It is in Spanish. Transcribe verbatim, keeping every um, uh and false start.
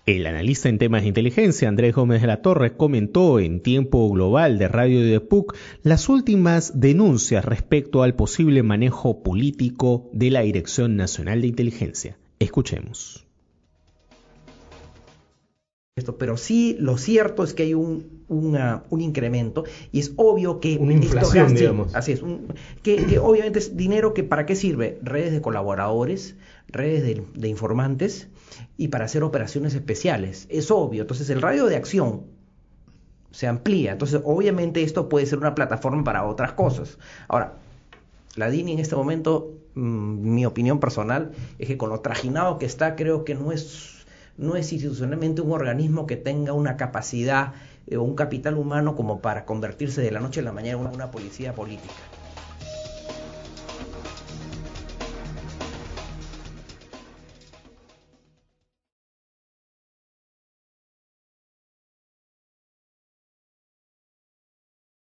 El analista en temas de inteligencia, Andrés Gómez de la Torre, comentó en Tiempo Global de Radio de P U C las últimas denuncias respecto al posible manejo político de la Dirección Nacional de Inteligencia. Escuchemos. Esto, pero sí, lo cierto es que hay un, una, un incremento y es obvio que una inflación, esto, digamos. así es, un, que, que obviamente es dinero que para qué sirve, redes de colaboradores, redes de, de informantes y para hacer operaciones especiales, es obvio. Entonces el radio de acción se amplía, entonces obviamente esto puede ser una plataforma para otras cosas. Ahora, la D I N I en este momento, mmm, mi opinión personal es que con lo trajinado que está, creo que no es no es institucionalmente un organismo que tenga una capacidad o eh, un capital humano como para convertirse de la noche a la mañana en una, una policía política.